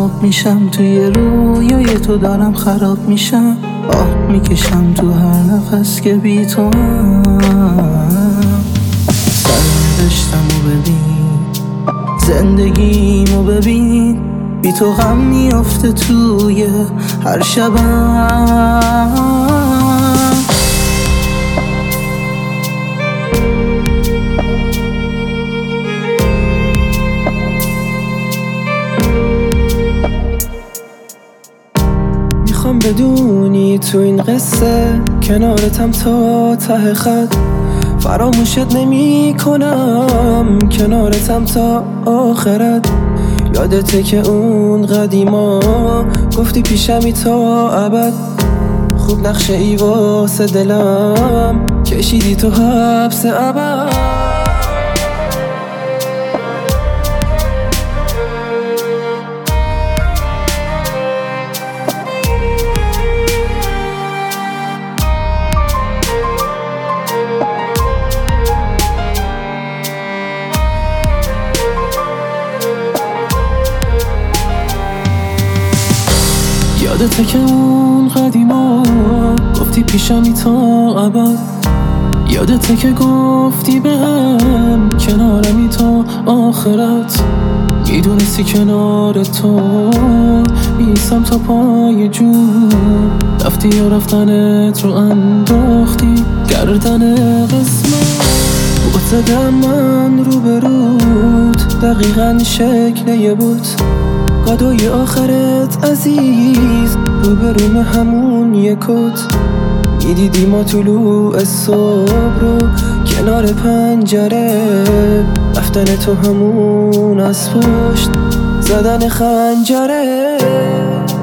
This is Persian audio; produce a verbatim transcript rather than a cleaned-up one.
خواب میشم، توی رویای تو دارم خراب میشم. آه میکشم تو هر نفس که بی تو هم. سرنوشتمو ببین، زندگیمو ببین، بی تو غم میافته توی هر شبم. میخوام بدونی تو این قصه کنارتم تا ته خط، فراموشت نمی کنم کنارتم تا آخرت. یادته که اون قدیما گفتی پیشمی تا ابد، خوب نقشه ای واسه دلم کشیدی تو حبس ابد. یادته که اون قدیما گفتی پیشمی تا ابد، یادته که گفتی بهم کنارمی تا آخرت. میدونستی کنار تو میسم تا پای جون، رفتی یا رفتنت رو انداختی گردن قسمت. بود زدم من رو به روت دقیقا شکل یه بود، گادای آخرت عزیز رو به روم همون یکوت. میدیدی ما طلوع صبح رو کنار پنجره، رفتن تو همون از پشت زدن خنجره.